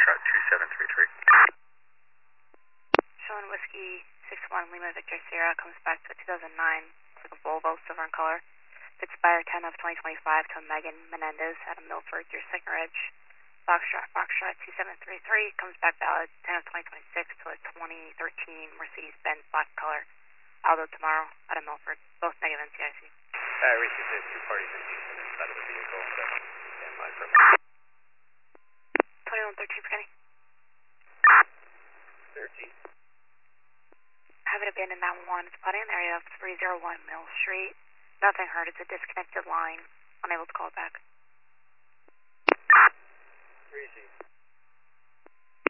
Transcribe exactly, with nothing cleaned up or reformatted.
Foxtrot two seven three three. Showing Whiskey six one Lima Victor Sierra comes back to a two thousand nine, it's like a Volvo, silver in color. Expire ten of twenty twenty-five to Megan Menendez out of Milford, your second Ridge. Foxtrot, Foxtrot two seven three three comes back valid ten of twenty twenty-six to a twenty thirteen Mercedes-Benz black color. Aldo tomorrow out of Milford, both negative N C I C. I received it. Two parties in use inside of the vehicle. So stand by for a minute. twenty-one thirteen for Kenny. thirteen. Have it abandoned nine one one. It's spotting in the area of three oh one Mill Street. Nothing heard. It's a disconnected line. Unable to call it back.